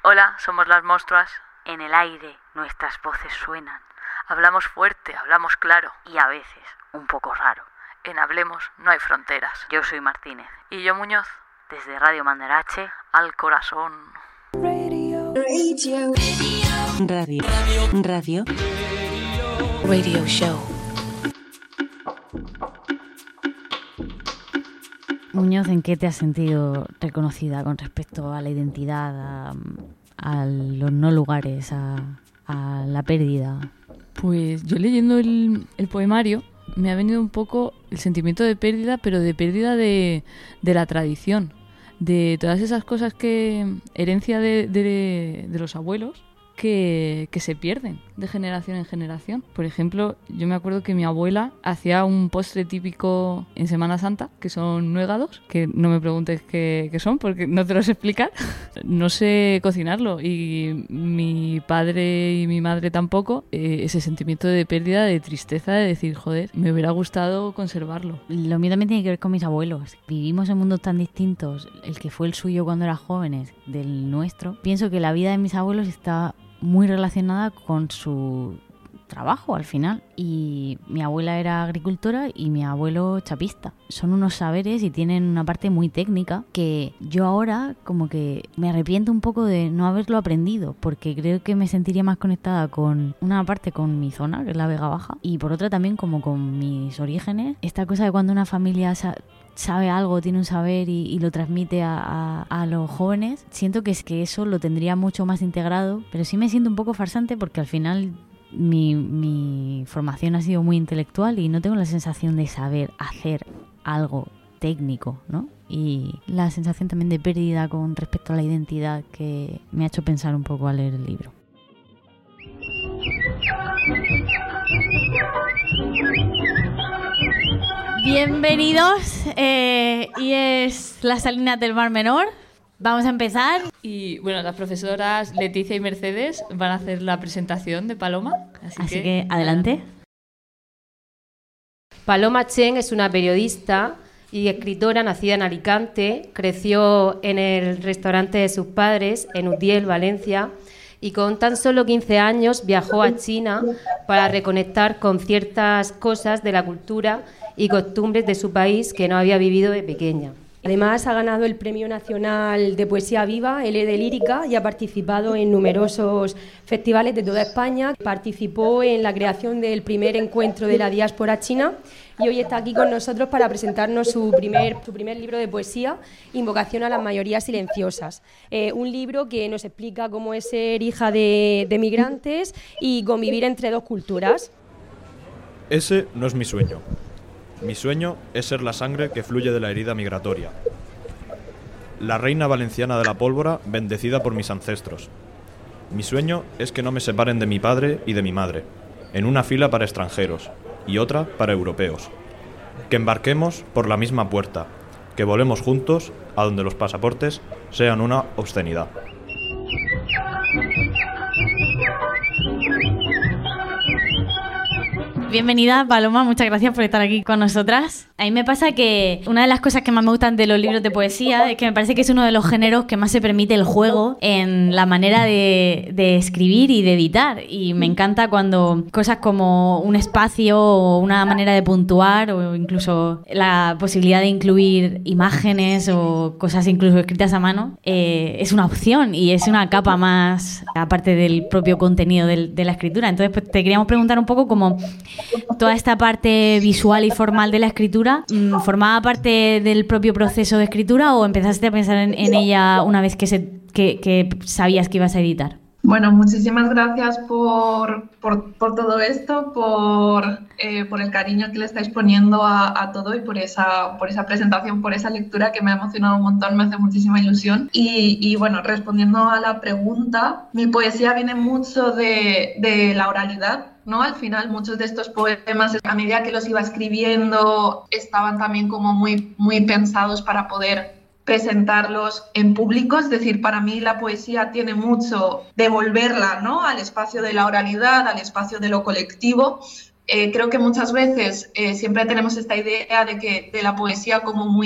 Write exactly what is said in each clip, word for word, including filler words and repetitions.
Hola, somos las monstruas. En el aire nuestras voces suenan. Hablamos fuerte, hablamos claro y a veces un poco raro. En Hablemos no hay fronteras. Yo soy Martínez. Y yo Muñoz. Desde Radio Mandarache al corazón. Radio. Radio. Radio. Radio. Radio Show. Muñoz, ¿en qué te has sentido reconocida con respecto a la identidad, a, a los no lugares, a, a la pérdida? Pues yo leyendo el, el poemario me ha venido un poco el sentimiento de pérdida, pero de pérdida de, de la tradición, de todas esas cosas que herencia de, de, de los abuelos que, que se pierden de generación en generación. Por ejemplo, yo me acuerdo que mi abuela hacía un postre típico en Semana Santa, que son nuegados, que no me preguntes qué, qué son, porque no te los sé explicar. No sé cocinarlo y mi padre y mi madre tampoco. Eh, ese sentimiento de pérdida, de tristeza, de decir, joder, me hubiera gustado conservarlo. Lo mío también tiene que ver con mis abuelos. Vivimos en mundos tan distintos, el que fue el suyo cuando era jóvenes del nuestro. Pienso que la vida de mis abuelos está muy relacionada con su trabajo al final, y mi abuela era agricultora y mi abuelo chapista. Son unos saberes y tienen una parte muy técnica que yo ahora como que me arrepiento un poco de no haberlo aprendido, porque creo que me sentiría más conectada con una parte con mi zona, que es la Vega Baja, y por otra también como con mis orígenes. Esta cosa de cuando una familia sa- sabe algo, tiene un saber y, y lo transmite a, a, a los jóvenes, siento que es que eso lo tendría mucho más integrado, pero sí me siento un poco farsante porque al final mi, mi formación ha sido muy intelectual y no tengo la sensación de saber hacer algo técnico, ¿no? Y la sensación también de pérdida con respecto a la identidad que me ha hecho pensar un poco al leer el libro. Bienvenidos, eh, y es las Salinas del Mar Menor. Vamos a empezar. Y bueno, las profesoras Leticia y Mercedes van a hacer la presentación de Paloma. Así, Así que, que adelante. Paloma Chen es una periodista y escritora nacida en Alicante. Creció en el restaurante de sus padres, en Utiel, Valencia, y con tan solo quince años viajó a China para reconectar con ciertas cosas de la cultura y costumbres de su país que no había vivido de pequeña. Además, ha ganado el Premio Nacional de Poesía Viva, L de Lírica, y ha participado en numerosos festivales de toda España. Participó en la creación del primer encuentro de la diáspora china y hoy está aquí con nosotros para presentarnos su primer, su primer libro de poesía, Invocación a las mayorías silenciosas. Eh, un libro que nos explica cómo es ser hija de, de migrantes y convivir entre dos culturas. Ese no es mi sueño. Mi sueño es ser la sangre que fluye de la herida migratoria. La reina valenciana de la pólvora, bendecida por mis ancestros. Mi sueño es que no me separen de mi padre y de mi madre, en una fila para extranjeros y otra para europeos. Que embarquemos por la misma puerta, que volemos juntos a donde los pasaportes sean una obscenidad. Bienvenida, Paloma, muchas gracias por estar aquí con nosotras. A mí me pasa que una de las cosas que más me gustan de los libros de poesía es que me parece que es uno de los géneros que más se permite el juego en la manera de, de escribir y de editar. Y me encanta cuando cosas como un espacio o una manera de puntuar o incluso la posibilidad de incluir imágenes o cosas incluso escritas a mano eh, es una opción y es una capa más aparte del propio contenido del, de la escritura. Entonces pues, te queríamos preguntar un poco cómo toda esta parte visual y formal de la escritura, ¿formaba parte del propio proceso de escritura o empezaste a pensar en, en ella una vez que, se, que, que sabías que ibas a editar? Bueno, muchísimas gracias por, por, por todo esto, por, eh, por el cariño que le estáis poniendo a, a todo y por esa, por esa presentación, por esa lectura que me ha emocionado un montón, me hace muchísima ilusión. Y, y bueno, respondiendo a la pregunta, mi poesía viene mucho de, de la oralidad, ¿no? Al final muchos de estos poemas, a medida que los iba escribiendo, estaban también como muy, muy pensados para poder presentarlos en público, es decir, para mí la poesía tiene mucho de volverla, ¿no?, al espacio de la oralidad, al espacio de lo colectivo. Eh, creo que muchas veces eh, siempre tenemos esta idea de que de la poesía como muy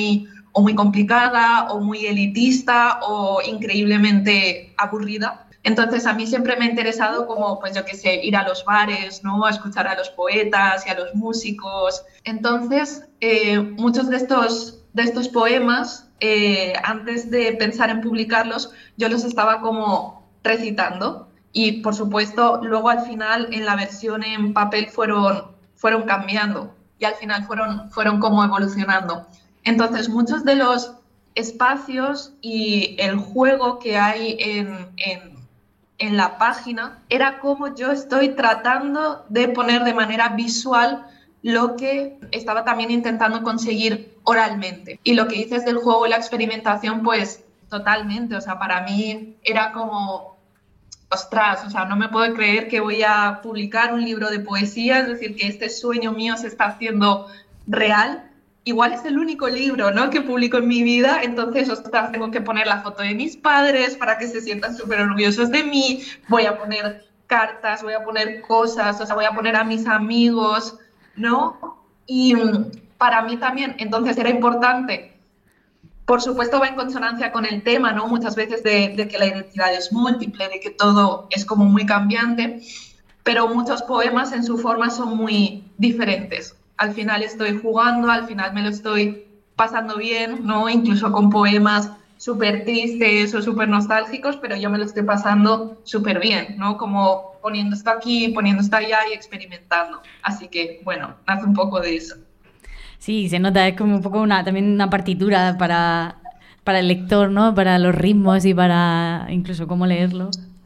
o muy complicada, o muy elitista, o increíblemente aburrida. Entonces a mí siempre me ha interesado como, pues yo qué sé, ir a los bares, ¿no? A escuchar a los poetas y a los músicos. Entonces, eh, muchos de estos, de estos poemas, eh, antes de pensar en publicarlos, yo los estaba como recitando. Y, por supuesto, luego al final en la versión en papel fueron, fueron cambiando y al final fueron, fueron como evolucionando. Entonces, muchos de los espacios y el juego que hay en, en, en la página era como yo estoy tratando de poner de manera visual lo que estaba también intentando conseguir oralmente. Y lo que dices del juego y la experimentación, pues totalmente, o sea, para mí era como... ostras, o sea, no me puedo creer que voy a publicar un libro de poesía, es decir, que este sueño mío se está haciendo real. Igual es el único libro, ¿no?, que publico en mi vida, entonces, ostras, tengo que poner la foto de mis padres para que se sientan súper orgullosos de mí, voy a poner cartas, voy a poner cosas, o sea, voy a poner a mis amigos, ¿no? Y para mí también, entonces, era importante. Por supuesto va en consonancia con el tema, ¿no? Muchas veces de, de que la identidad es múltiple, de que todo es como muy cambiante, pero muchos poemas en su forma son muy diferentes. Al final estoy jugando, al final me lo estoy pasando bien, ¿no? Incluso con poemas súper tristes o súper nostálgicos, pero yo me lo estoy pasando súper bien, ¿no? Como poniendo esto aquí, poniendo esto allá y experimentando. Así que, bueno, nace un poco de eso. Sí, se nota, es como un poco una, también una partitura para, para el lector, ¿no? Para los ritmos y para incluso cómo leerlo.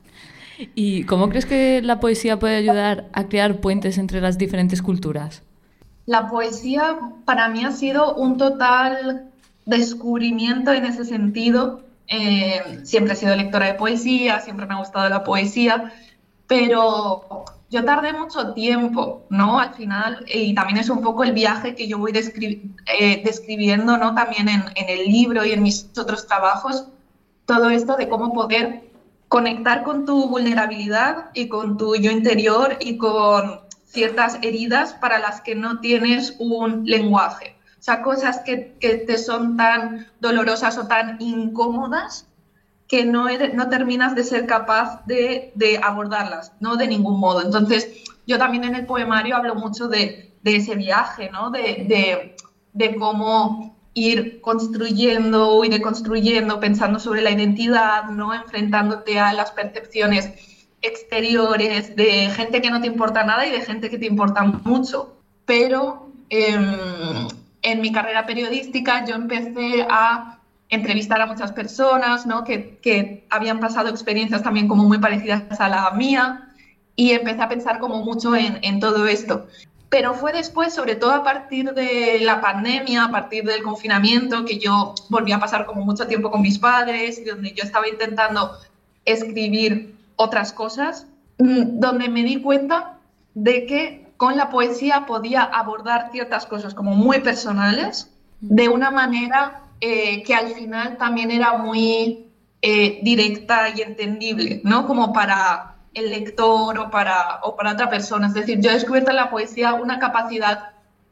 ¿Y cómo crees que la poesía puede ayudar a crear puentes entre las diferentes culturas? La poesía para mí ha sido un total descubrimiento en ese sentido. Eh, siempre he sido lectora de poesía, siempre me ha gustado la poesía, pero... yo tardé mucho tiempo, ¿no? Al final, y también es un poco el viaje que yo voy descri- eh, describiendo, ¿no? También en, en el libro y en mis otros trabajos, todo esto de cómo poder conectar con tu vulnerabilidad y con tu yo interior y con ciertas heridas para las que no tienes un lenguaje. O sea, cosas que, que te son tan dolorosas o tan incómodas que no, eres, no terminas de ser capaz de, de abordarlas, ¿no? De ningún modo. Entonces, yo también en el poemario hablo mucho de, de ese viaje, ¿no? De, de, de cómo ir construyendo y deconstruyendo, pensando sobre la identidad, ¿no? Enfrentándote a las percepciones exteriores de gente que no te importa nada y de gente que te importa mucho. Pero eh, en mi carrera periodística yo empecé a entrevistar a muchas personas, ¿no? que, que habían pasado experiencias también como muy parecidas a la mía, y empecé a pensar como mucho en, en todo esto. Pero fue después, sobre todo a partir de la pandemia, a partir del confinamiento, que yo volví a pasar como mucho tiempo con mis padres, y donde yo estaba intentando escribir otras cosas, donde me di cuenta de que con la poesía podía abordar ciertas cosas como muy personales de una manera Eh, que al final también era muy eh, directa y entendible, ¿no? Como para el lector o para, o para otra persona. Es decir, yo he descubierto en la poesía una capacidad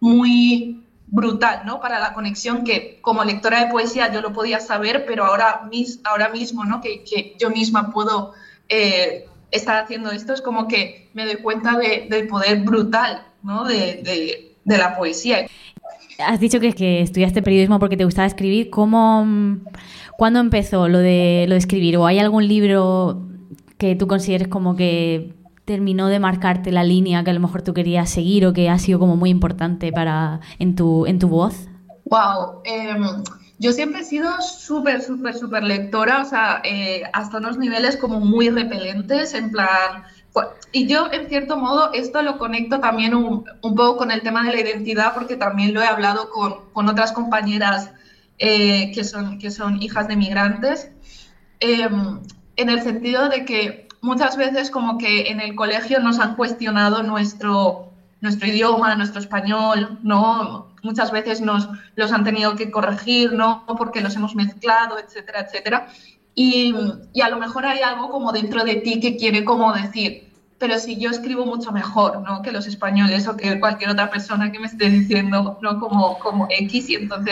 muy brutal, ¿no? Para la conexión que como lectora de poesía yo lo podía saber, pero ahora, mis, ahora mismo, ¿no? Que, que yo misma puedo eh, estar haciendo esto, es como que me doy cuenta de, del poder brutal, ¿no? de, de, de la poesía. Has dicho que, que estudiaste periodismo porque te gustaba escribir. ¿Cómo, ¿Cuándo empezó lo de, lo de escribir? ¿O hay algún libro que tú consideres como que terminó de marcarte la línea que a lo mejor tú querías seguir o que ha sido como muy importante para, en, tu, en tu voz? Wow, eh, yo siempre he sido súper, súper, súper lectora, o sea, eh, hasta unos niveles como muy repelentes, en plan... Y yo, en cierto modo, esto lo conecto también un, un poco con el tema de la identidad, porque también lo he hablado con, con otras compañeras eh, que, son, que son hijas de migrantes, eh, en el sentido de que muchas veces como que en el colegio nos han cuestionado nuestro, nuestro idioma, nuestro español, ¿no? Muchas veces nos los han tenido que corregir, ¿no? Porque los hemos mezclado, etcétera, etcétera. Y, y a lo mejor hay algo como dentro de ti que quiere como decir, pero si yo escribo mucho mejor, ¿no? Que los españoles o que cualquier otra persona que me esté diciendo, ¿no? Como, como X, y entonces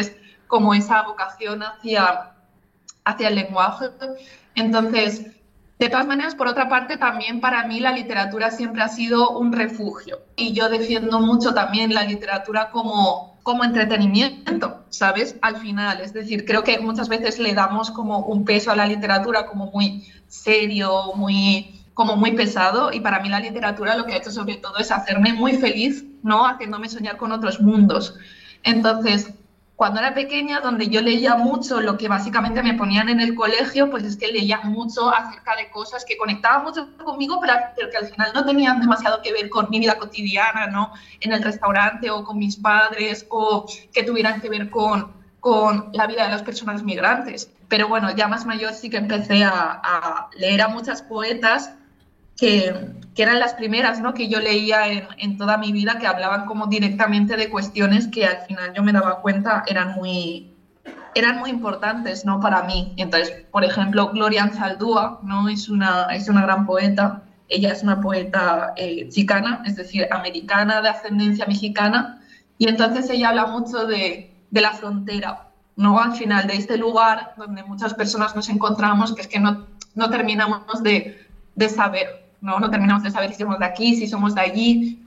como esa vocación hacia, hacia el lenguaje. Entonces, de todas maneras, por otra parte, también para mí la literatura siempre ha sido un refugio. Y yo defiendo mucho también la literatura como, como entretenimiento, ¿sabes? Al final, es decir, creo que muchas veces le damos como un peso a la literatura como muy serio, muy, como muy pesado. Y para mí la literatura lo que ha hecho sobre todo es hacerme muy feliz, ¿no? Haciéndome soñar con otros mundos. Entonces, cuando era pequeña, donde yo leía mucho lo que básicamente me ponían en el colegio, pues es que leía mucho acerca de cosas que conectaban mucho conmigo, pero, pero que al final no tenían demasiado que ver con mi vida cotidiana, ¿no? En el restaurante o con mis padres, o que tuvieran que ver con, con la vida de las personas migrantes. Pero bueno, ya más mayor sí que empecé a, a leer a muchas poetas que, que eran las primeras, ¿no? Que yo leía en, en toda mi vida, que hablaban como directamente de cuestiones que al final yo me daba cuenta eran muy, eran muy importantes, ¿no? Para mí. Entonces, por ejemplo, Gloria Anzaldúa, ¿no? Es una, es una gran poeta. Ella es una poeta eh, chicana, es decir, americana, de ascendencia mexicana, y entonces ella habla mucho de, de la frontera, ¿no? Al final, de este lugar donde muchas personas nos encontramos, que es que no, no terminamos de, de saber, ¿no? No terminamos de saber si somos de aquí, si somos de allí.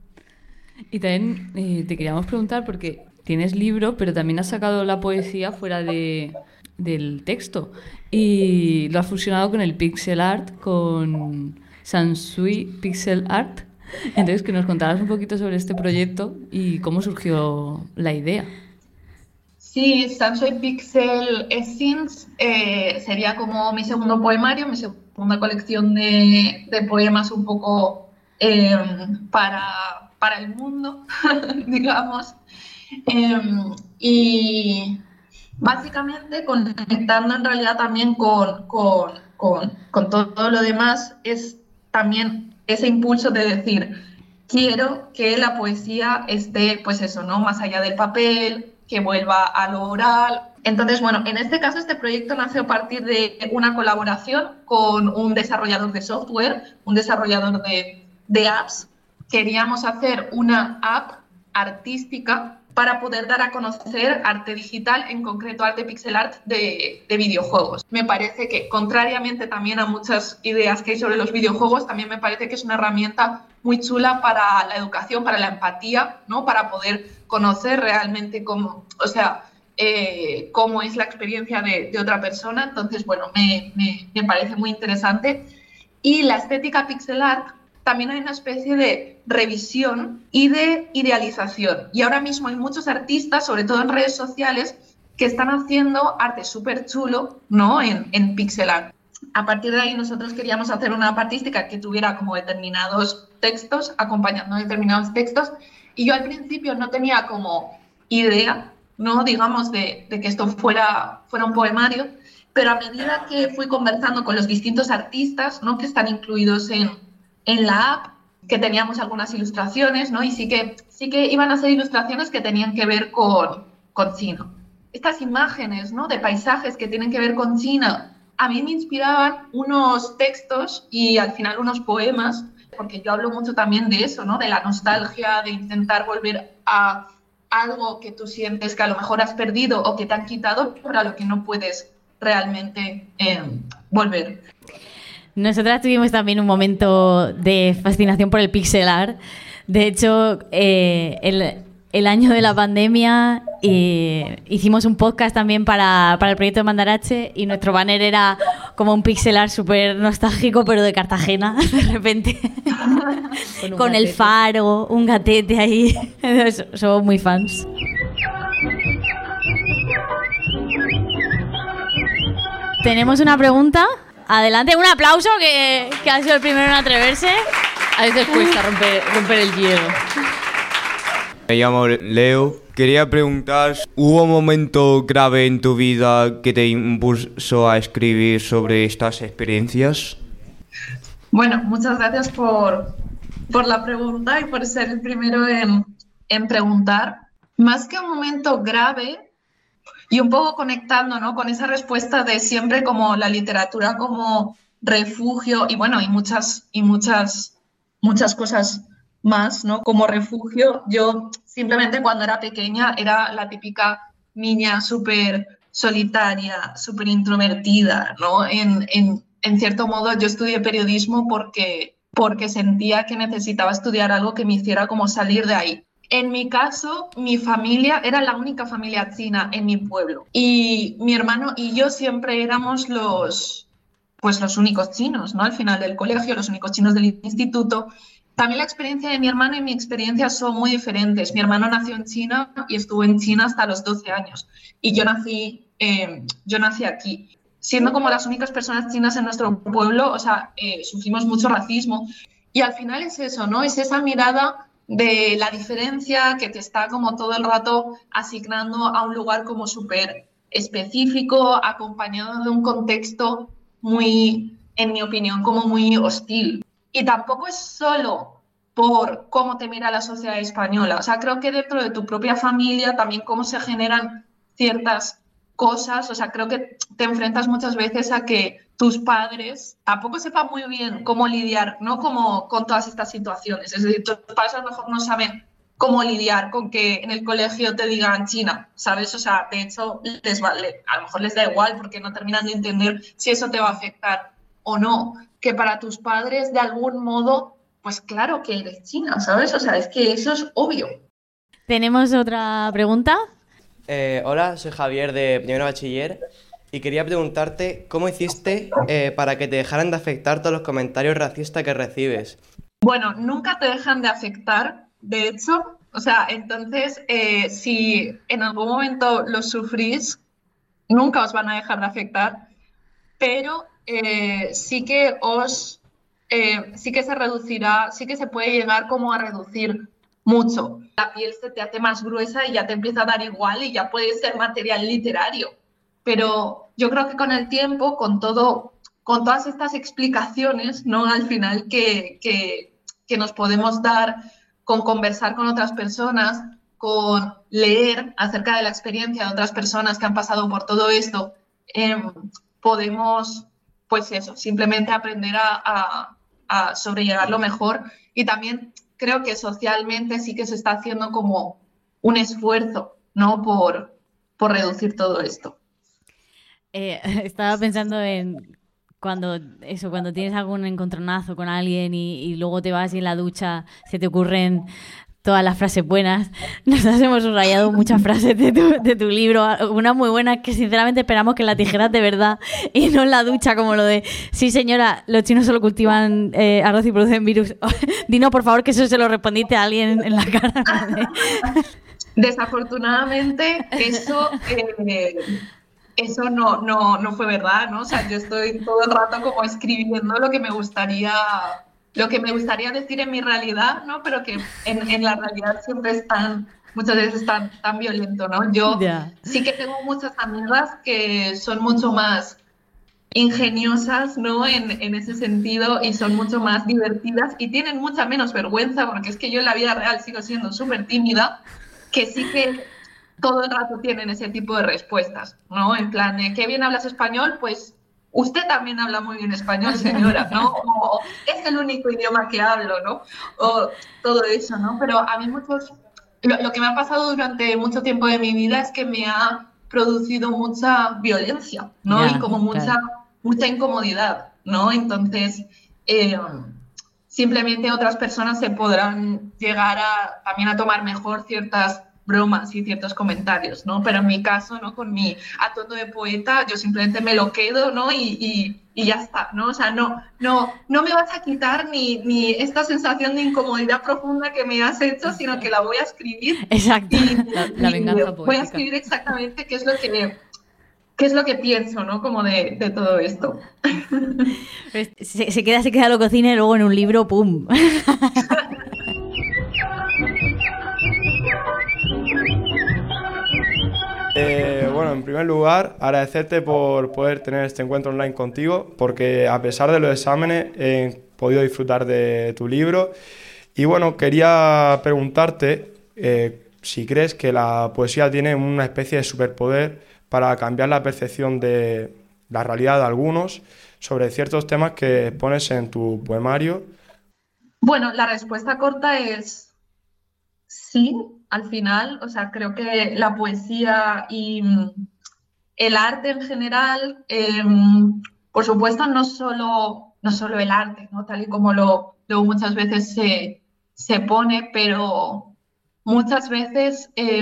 Y también eh, te queríamos preguntar, porque tienes libro, pero también has sacado la poesía fuera de, del texto. Y lo has fusionado con el pixel art, con Sansui Pixel Art. Entonces, que nos contaras un poquito sobre este proyecto y cómo surgió la idea. Sí, Sansui Pixel Essence eh, sería como mi segundo poemario, mi segundo una colección de, de poemas un poco eh, para, para el mundo, digamos. Eh, y básicamente conectando en realidad también con, con, con, con todo, todo lo demás, es también ese impulso de decir, quiero que la poesía esté, pues eso, ¿no? Más allá del papel, que vuelva a lo oral. Entonces, bueno, en este caso este proyecto nació a partir de una colaboración con un desarrollador de software, un desarrollador de, de apps. Queríamos hacer una app artística para poder dar a conocer arte digital, en concreto arte pixel art de, de videojuegos. Me parece que, contrariamente también a muchas ideas que hay sobre los videojuegos, también me parece que es una herramienta muy chula para la educación, para la empatía, ¿no? Para poder conocer realmente cómo, o sea, eh, cómo es la experiencia de, de otra persona. Entonces, bueno, me, me, me parece muy interesante. Y la estética pixel art, también hay una especie de revisión y de idealización. Y ahora mismo hay muchos artistas, sobre todo en redes sociales, que están haciendo arte súper chulo, ¿no? En, en pixel art. A partir de ahí nosotros queríamos hacer una app artística que tuviera como determinados textos, acompañando determinados textos, y yo al principio no tenía como idea, ¿no? Digamos, de, de que esto fuera, fuera un poemario, pero a medida que fui conversando con los distintos artistas, ¿no? Que están incluidos en, en la app, que teníamos algunas ilustraciones, ¿no? Y sí que, sí que iban a ser ilustraciones que tenían que ver con, con China. Estas imágenes, ¿no? De paisajes que tienen que ver con China, a mí me inspiraban unos textos y al final unos poemas, porque yo hablo mucho también de eso, ¿no? De la nostalgia, de intentar volver a algo que tú sientes que a lo mejor has perdido o que te han quitado, pero a lo que no puedes realmente eh, volver. Nosotras tuvimos también un momento de fascinación por el pixel art. De hecho, eh, el... El año de la pandemia eh, hicimos un podcast también para, para el proyecto de Mandarache y nuestro banner era como un pixel art súper nostálgico, pero de Cartagena, de repente. Con, Con el faro, un gatete ahí. Somos muy fans. Tenemos una pregunta. Adelante, un aplauso que, que ha sido el primero en atreverse. A veces cuesta romper, romper el hielo. Me llamo Leo. Quería preguntar, ¿hubo un momento grave en tu vida que te impulsó a escribir sobre estas experiencias? Bueno, muchas gracias por, por la pregunta y por ser el primero en, en preguntar. Más que un momento grave, y un poco conectando, ¿no? Con esa respuesta de siempre como la literatura como refugio, y bueno, y muchas, y muchas, muchas cosas más, ¿no? Como refugio. Yo simplemente cuando era pequeña era la típica niña súper solitaria, súper introvertida, ¿no? En, en, en cierto modo yo estudié periodismo porque, porque sentía que necesitaba estudiar algo que me hiciera como salir de ahí. En mi caso, mi familia era la única familia china en mi pueblo y mi hermano y yo siempre éramos los, pues los únicos chinos, ¿no? Al final del colegio, los únicos chinos del instituto. También la experiencia de mi hermano y mi experiencia son muy diferentes. Mi hermano nació en China y estuvo en China hasta los doce años y yo nací, eh, yo nací aquí. Siendo como las únicas personas chinas en nuestro pueblo, o sea, eh, sufrimos mucho racismo y al final es eso, ¿no? Es esa mirada de la diferencia que te está como todo el rato asignando a un lugar como súper específico, acompañado de un contexto muy, en mi opinión, como muy hostil. Y tampoco es solo por cómo te mira la sociedad española. O sea, creo que dentro de tu propia familia también cómo se generan ciertas cosas. O sea, creo que te enfrentas muchas veces a que tus padres tampoco sepan muy bien cómo lidiar, ¿no? Como con todas estas situaciones. Es decir, tus padres a lo mejor no saben cómo lidiar con que en el colegio te digan China, ¿sabes? O sea, de hecho, les vale, a lo mejor les da igual porque no terminan de entender si eso te va a afectar o no. Que para tus padres, de algún modo, pues claro que eres china, ¿sabes? O sea, es que eso es obvio. ¿Tenemos otra pregunta? Eh, hola, soy Javier de primero bachiller y quería preguntarte cómo hiciste eh, para que te dejaran de afectar todos los comentarios racistas que recibes. Bueno, nunca te dejan de afectar, de hecho. O sea, entonces, eh, si en algún momento los sufrís, nunca os van a dejar de afectar, pero eh, sí que os, eh, sí que se reducirá, sí que se puede llegar como a reducir mucho. La piel se te hace más gruesa y ya te empieza a dar igual y ya puede ser material literario. Pero yo creo que con el tiempo, con todo, con todas estas explicaciones, ¿no? Al final que, que, que nos podemos dar con conversar con otras personas, con leer acerca de la experiencia de otras personas que han pasado por todo esto, eh, podemos, pues eso, simplemente aprender a, a, a sobrellevarlo mejor. Y también creo que socialmente sí que se está haciendo como un esfuerzo, ¿no? Por, por reducir todo esto. Eh, estaba pensando en cuando eso, cuando tienes algún encontronazo con alguien y, y luego te vas y en la ducha se te ocurren todas las frases buenas. Nosotros hemos subrayado muchas frases de tu, de tu libro, una muy buena que sinceramente esperamos que la tijeras de verdad y no en la ducha, como lo de sí señora, los chinos solo cultivan eh, arroz y producen virus. Dinos por favor que eso se lo respondiste a alguien en la cara. Desafortunadamente eso eh, eso no, no, no fue verdad, ¿no? O sea, yo estoy todo el rato como escribiendo lo que me gustaría, lo que me gustaría decir en mi realidad, ¿no? Pero que en, en la realidad siempre es tan, muchas veces tan, tan violento, ¿no? Yo yeah. sí que tengo muchas amigas que son mucho más ingeniosas, ¿no? En, en ese sentido y son mucho más divertidas y tienen mucha menos vergüenza, porque es que yo en la vida real sigo siendo súper tímida, que sí que todo el rato tienen ese tipo de respuestas, ¿no? En plan de, ¿qué bien hablas español? Pues usted también habla muy bien español, señora, ¿no? O es el único idioma que hablo, ¿no? O todo eso, ¿no? Pero a mí muchos... Lo, lo que me ha pasado durante mucho tiempo de mi vida es que me ha producido mucha violencia, ¿no? Yeah, y como mucha, claro. mucha incomodidad, ¿no? Entonces, eh, simplemente otras personas se podrán llegar a, también a tomar mejor ciertas bromas y ciertos comentarios, ¿no? Pero en mi caso, ¿no? Con mi atono de poeta, yo simplemente me lo quedo, ¿no? Y, y, y ya está, ¿no? O sea, no, no, no me vas a quitar ni, ni esta sensación de incomodidad profunda que me has hecho, sino que la voy a escribir. Exacto. Y, la, la venganza y poética. Voy a escribir exactamente qué es lo que, qué es lo que pienso, ¿no? Como de, de todo esto. Se, se queda, se queda lo cocina y luego en un libro, ¡pum! Eh, bueno, en primer lugar, agradecerte por poder tener este encuentro online contigo, porque a pesar de los exámenes he podido disfrutar de tu libro. Y bueno, quería preguntarte eh, si crees que la poesía tiene una especie de superpoder para cambiar la percepción de la realidad de algunos sobre ciertos temas que pones en tu poemario. Bueno, la respuesta corta es sí, al final, o sea, creo que la poesía y el arte en general, eh, por supuesto, no solo, no solo el arte, ¿no? Tal y como lo, lo muchas veces se, se pone, pero muchas veces eh,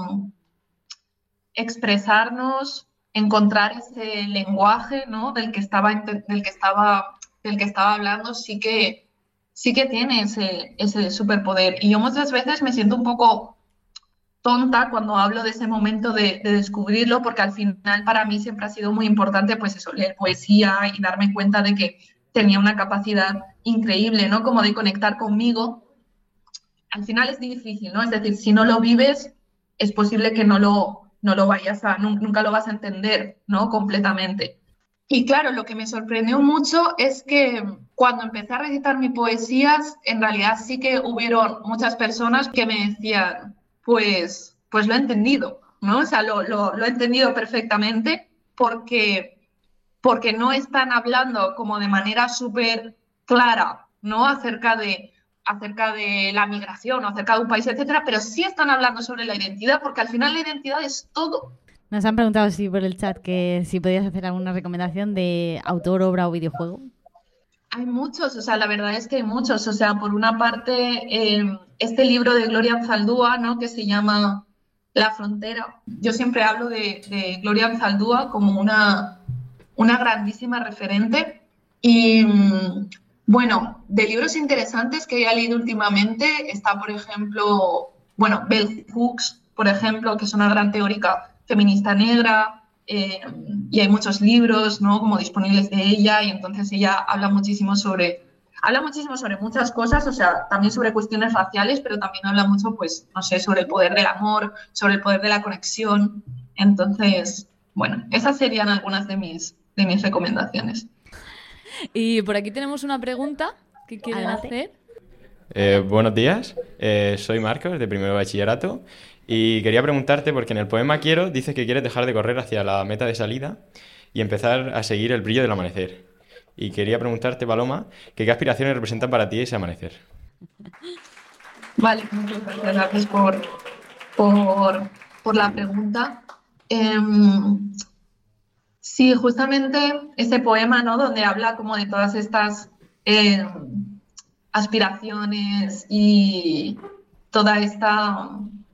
expresarnos, encontrar ese lenguaje, ¿no? del que estaba, del que estaba, del que estaba hablando, sí que, sí que tiene ese, ese superpoder. Y yo muchas veces me siento un poco tonta cuando hablo de ese momento de, de descubrirlo, porque al final para mí siempre ha sido muy importante, pues eso, leer poesía y darme cuenta de que tenía una capacidad increíble, ¿no? Como de conectar conmigo. Al final es difícil, ¿no? Es decir, si no lo vives, es posible que no lo, no lo vayas a, nunca lo vas a entender, ¿no? Completamente. Y claro, lo que me sorprendió mucho es que cuando empecé a recitar mis poesías, en realidad sí que hubieron muchas personas que me decían, pues, pues lo he entendido, ¿no? O sea, lo, lo, lo he entendido perfectamente porque, porque no están hablando como de manera súper clara, ¿no? Acerca de, acerca de la migración o acerca de un país, etcétera, pero sí están hablando sobre la identidad, porque al final la identidad es todo. Nos han preguntado sí, por el chat que si podías hacer alguna recomendación de autor, obra o videojuego. Hay muchos, o sea, la verdad es que hay muchos. O sea, por una parte, eh, este libro de Gloria Anzaldúa, ¿no? Que se llama La frontera. Yo siempre hablo de, de Gloria Anzaldúa como una, una grandísima referente. Y, bueno, de libros interesantes que haya leído últimamente está, por ejemplo, bueno, Bell Hooks, por ejemplo, que es una gran teórica feminista negra, eh, y hay muchos libros, ¿no? como disponibles de ella, y entonces ella habla muchísimo sobre, habla muchísimo sobre muchas cosas, o sea, también sobre cuestiones raciales, pero también habla mucho, pues, no sé, sobre el poder del amor, sobre el poder de la conexión. Entonces, bueno, esas serían algunas de mis, de mis recomendaciones. Y por aquí tenemos una pregunta que quieren Adelante. hacer. Eh, buenos días, eh, soy Marcos, de primero de bachillerato, y quería preguntarte, porque en el poema Quiero dices que quieres dejar de correr hacia la meta de salida y empezar a seguir el brillo del amanecer. Y quería preguntarte, Paloma, que qué aspiraciones representan para ti ese amanecer. Vale, muchas gracias por, por, por la pregunta. Eh, sí, justamente ese poema, ¿no? donde habla como de todas estas eh, aspiraciones y toda esta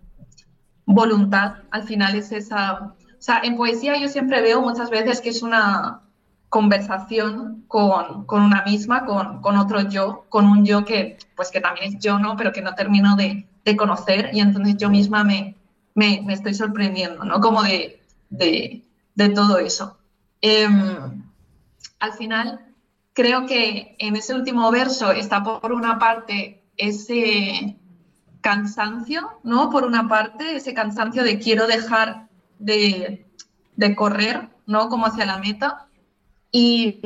voluntad, al final es esa... O sea, en poesía yo siempre veo muchas veces que es una conversación con, con una misma, con, con otro yo, con un yo que, pues que también es yo, ¿no? Pero que no termino de, de conocer, y entonces yo misma me, me, me estoy sorprendiendo, ¿no? Como de, de, de todo eso. Eh, al final, creo que en ese último verso está por una parte ese cansancio, ¿no? Por una parte, ese cansancio de quiero dejar de, de correr, ¿no? Como hacia la meta. Y,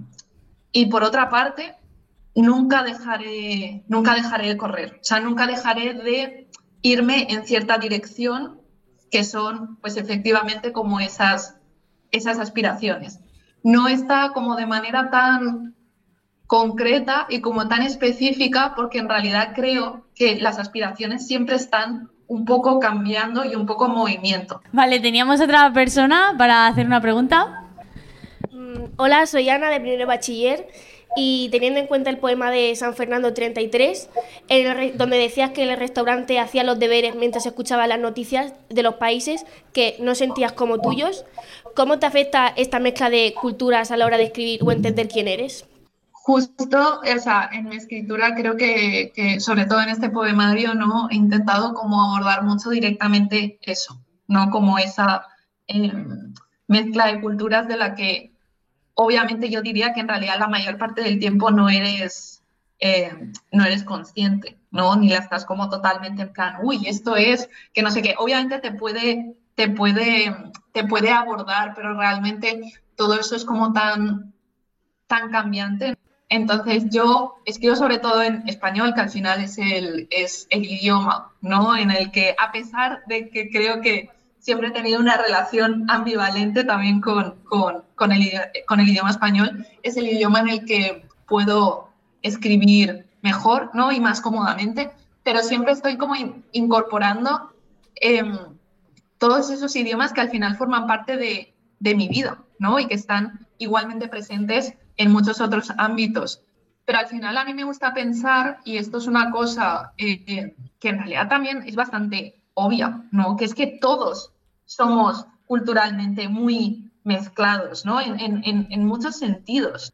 y por otra parte, nunca dejaré, nunca dejaré de correr. O sea, nunca dejaré de irme en cierta dirección, que son, pues efectivamente, como esas, esas aspiraciones. No está como de manera tan concreta y como tan específica, porque en realidad creo que las aspiraciones siempre están un poco cambiando y un poco en movimiento. Vale, teníamos otra persona para hacer una pregunta. Mm, hola, soy Ana, de primero bachiller, y teniendo en cuenta el poema de San Fernando treinta y tres, en el re- donde decías que en el restaurante hacías los deberes mientras escuchabas las noticias de los países que no sentías como tuyos, ¿cómo te afecta esta mezcla de culturas a la hora de escribir o entender quién eres? Justo, o sea, en mi escritura creo que, que sobre todo en este poemario, ¿no? He intentado como abordar mucho directamente eso, ¿no? Como esa eh, mezcla de culturas de la que obviamente yo diría que en realidad la mayor parte del tiempo no eres, eh, no eres consciente, ¿no? Ni la estás como totalmente en plan, uy, esto es, que no sé qué. Obviamente te puede, te puede, te puede abordar, pero realmente todo eso es como tan, tan cambiante. Entonces yo escribo sobre todo en español, que al final es el, es el idioma, ¿no? En el que, a pesar de que creo que siempre he tenido una relación ambivalente también con, con, con, el, con el idioma español, es el idioma en el que puedo escribir mejor, ¿no? Y más cómodamente, pero siempre estoy como in- incorporando eh, todos esos idiomas que al final forman parte de, de mi vida, ¿no? Y que están igualmente presentes en muchos otros ámbitos. Pero al final a mí me gusta pensar, y esto es una cosa eh, eh, que en realidad también es bastante obvia, ¿no? Que es que todos somos culturalmente muy mezclados, ¿no? En, en, en, en muchos sentidos.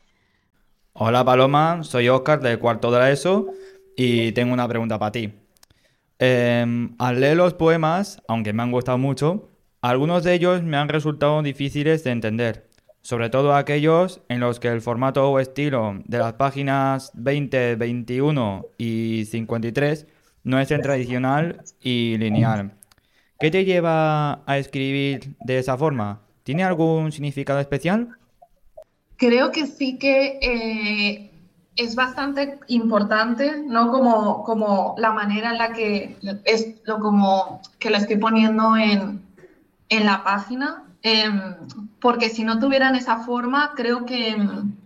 Hola Paloma, soy Óscar del cuarto de la ESO y tengo una pregunta para ti. Eh, al leer los poemas, aunque me han gustado mucho, algunos de ellos me han resultado difíciles de entender, sobre todo aquellos en los que el formato o estilo de las páginas veinte, veintiuno y cincuenta y tres no es el tradicional y lineal. ¿Qué te lleva a escribir de esa forma? ¿Tiene algún significado especial? Creo que sí que eh, es bastante importante, ¿no? Como, como la manera en la que es lo, como que lo estoy poniendo en, en la página, eh, porque si no tuvieran esa forma, creo que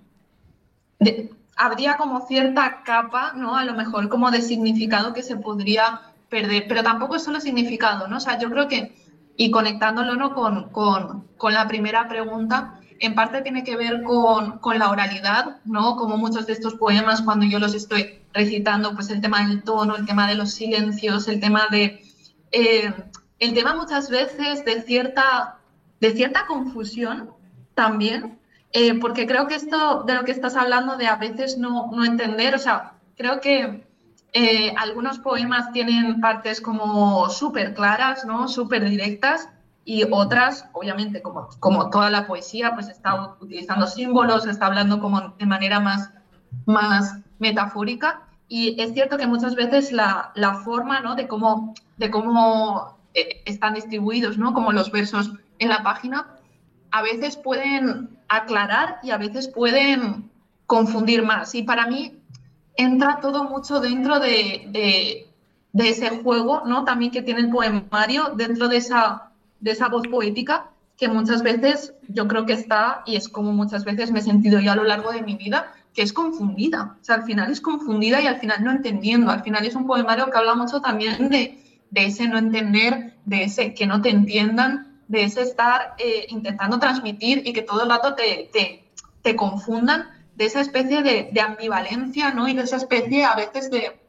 de, habría como cierta capa, ¿no? A lo mejor como de significado que se podría perder, pero tampoco es solo significado, ¿no? O sea, yo creo que, y conectándolo, ¿no? con, con, con la primera pregunta, en parte tiene que ver con, con la oralidad, ¿no? Como muchos de estos poemas, cuando yo los estoy recitando, pues el tema del tono, el tema de los silencios, el tema de... Eh, el tema muchas veces de cierta, de cierta confusión también, eh, porque creo que esto de lo que estás hablando de a veces no, no entender, o sea, creo que eh, algunos poemas tienen partes como súper claras, ¿no? Súper directas, y otras, obviamente, como, como toda la poesía, pues está utilizando símbolos, está hablando como de manera más, más metafórica. Y es cierto que muchas veces la, la forma, ¿no? de cómo, de cómo eh, están distribuidos, ¿no? Como los versos en la página, a veces pueden aclarar y a veces pueden confundir más. Y para mí entra todo mucho dentro de, de, de ese juego, ¿no? También que tiene el poemario, dentro de esa... de esa voz poética que muchas veces yo creo que está, y es como muchas veces me he sentido yo a lo largo de mi vida, que es confundida. O sea, al final es confundida y al final no entendiendo. Al final es un poemario que habla mucho también de, de ese no entender, de ese que no te entiendan, de ese estar eh, intentando transmitir y que todo el rato te, te, te confundan, de esa especie de, de ambivalencia, ¿no? Y de esa especie a veces de,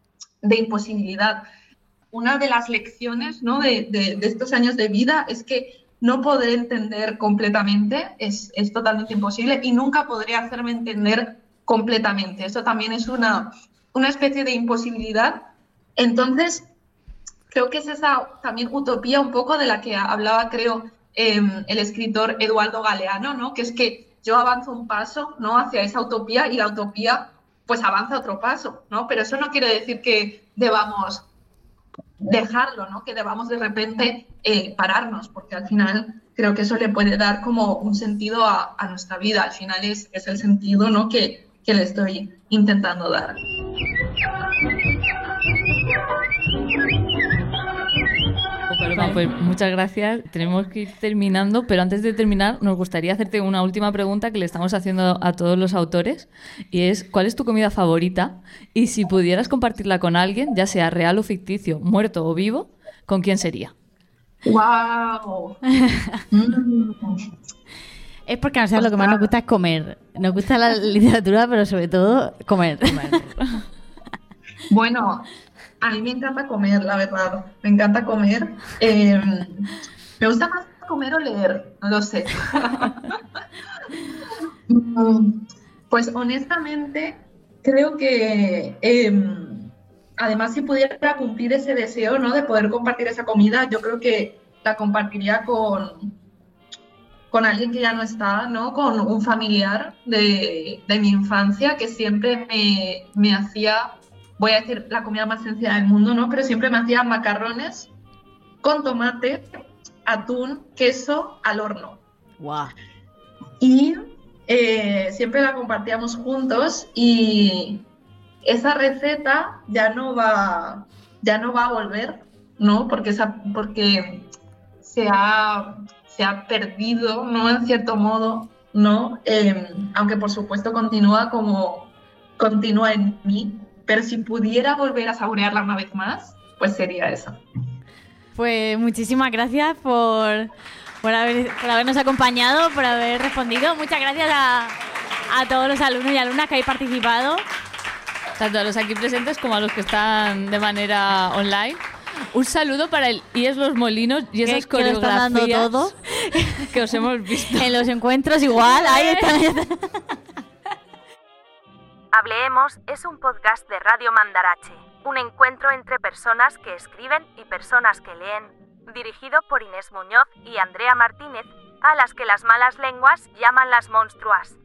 de imposibilidad. Una de las lecciones, ¿no? de, de, de estos años de vida es que no poder entender completamente es, es totalmente imposible y nunca podré hacerme entender completamente. Eso también es una, una especie de imposibilidad. Entonces, creo que es esa también utopía un poco de la que hablaba, creo, eh, el escritor Eduardo Galeano, ¿no? Que es que yo avanzo un paso, ¿no? hacia esa utopía y la utopía pues avanza otro paso, ¿no? Pero eso no quiere decir que debamos dejarlo, ¿no? Que debamos de repente eh, pararnos, porque al final creo que eso le puede dar como un sentido a, a nuestra vida. Al final es, es el sentido, ¿no? que, que le estoy intentando dar. Paloma, pues muchas gracias. Tenemos que ir terminando, pero antes de terminar nos gustaría hacerte una última pregunta que le estamos haciendo a todos los autores, y es ¿cuál es tu comida favorita? Y si pudieras compartirla con alguien, ya sea real o ficticio, muerto o vivo, ¿con quién sería? ¡Wow! mm. Es porque a nosotros lo que más nos gusta es comer. Nos gusta la literatura, pero sobre todo comer. Bueno, a mí me encanta comer, la verdad. Me encanta comer. Eh, me gusta más comer o leer, no lo sé. Pues honestamente, creo que eh, además si pudiera cumplir ese deseo, ¿no? de poder compartir esa comida, yo creo que la compartiría con, con alguien que ya no está, ¿no? Con un familiar de, de mi infancia que siempre me, me hacía... voy a decir la comida más sencilla del mundo, ¿no? Pero siempre me hacía macarrones con tomate, atún, queso al horno. ¡Guau! Y eh, siempre la compartíamos juntos y esa receta ya no va, ya no va a volver, ¿no? Porque, esa, porque se, ha, se ha perdido, ¿no? En cierto modo, ¿no? Eh, aunque por supuesto continúa como continúa en mí. pero si pudiera volver a saborearla una vez más, pues sería eso. Pues muchísimas gracias por, por, haber, por habernos acompañado, por haber respondido. Muchas gracias a, a todos los alumnos y alumnas que habéis participado. Tanto a los aquí presentes como a los que están de manera online. Un saludo para el I E S Los Molinos y esas que, que coreografías dando todo. que os hemos visto. En los encuentros igual, ahí están. Hableemos es un podcast de Radio Mandarache, un encuentro entre personas que escriben y personas que leen, dirigido por Inés Muñoz y Andrea Martínez, a las que las malas lenguas llaman las monstruas.